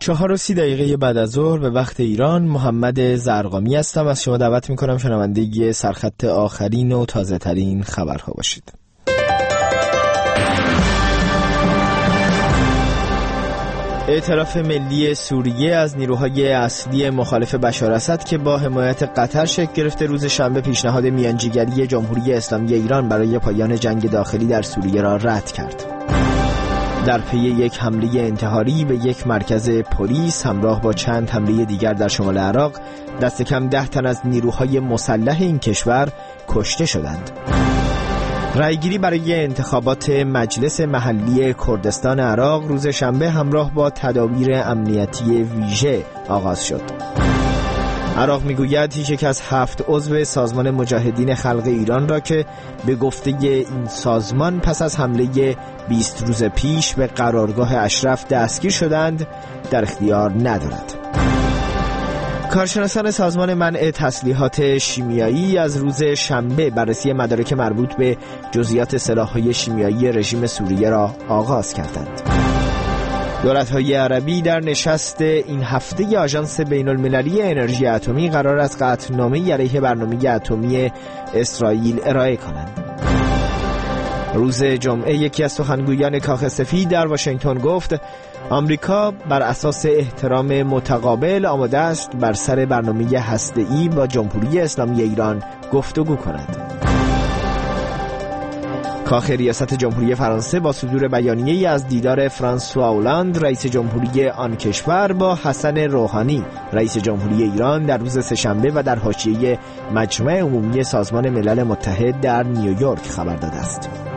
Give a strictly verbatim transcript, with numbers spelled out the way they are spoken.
چهار و سی دقیقه بعد از ظهر به وقت ایران، محمد زرقامی هستم. از شما دعوت میکنم شنونده سرخط آخرین و تازه ترین خبرها باشید. اعتراف ملی سوریه از نیروهای اصلی مخالف بشار اسد که با حمایت قطر شکل گرفته روز شنبه پیشنهاد میانجیگری جمهوری اسلامی ایران برای پایان جنگ داخلی در سوریه را رد کرد. در پی یک حمله انتحاری به یک مرکز پلیس همراه با چند حمله دیگر در شمال عراق، دست کم ده تن از نیروهای مسلح این کشور کشته شدند. رایگیری برای انتخابات مجلس محلی کردستان عراق روز شنبه همراه با تدابیر امنیتی ویژه آغاز شد. عراق میگوید هیچ یک از هفت عضو سازمان مجاهدین خلق ایران را که به گفته این سازمان پس از حمله بیست روز پیش به قرارگاه اشرف دستگیر شدند در اختیار ندارد. کارشناسان سازمان منع تسلیحات شیمیایی از روز شنبه بررسی مدارک مربوط به جزئیات سلاح‌های شیمیایی رژیم سوریه را آغاز کردند. دولت‌های عربی در نشست این هفته آژانس بین‌المللی انرژی اتمی قرار است قطعنامه‌ای علیه برنامه اتمی اسرائیل ارائه کنند. روز جمعه یکی از سخنگویان کاخ سفید در واشنگتن گفت آمریکا بر اساس احترام متقابل آماده است بر سر برنامه هسته‌ای با جمهوری اسلامی ایران گفتگو کند. کاخ ریاست جمهوری فرانسه با صدور بیانیه‌ای از دیدار فرانسوا اولاند رئیس جمهوری آن کشور با حسن روحانی رئیس جمهوری ایران در روز سه‌شنبه و در حاشیه مجمع عمومی سازمان ملل متحد در نیویورک خبر داده است.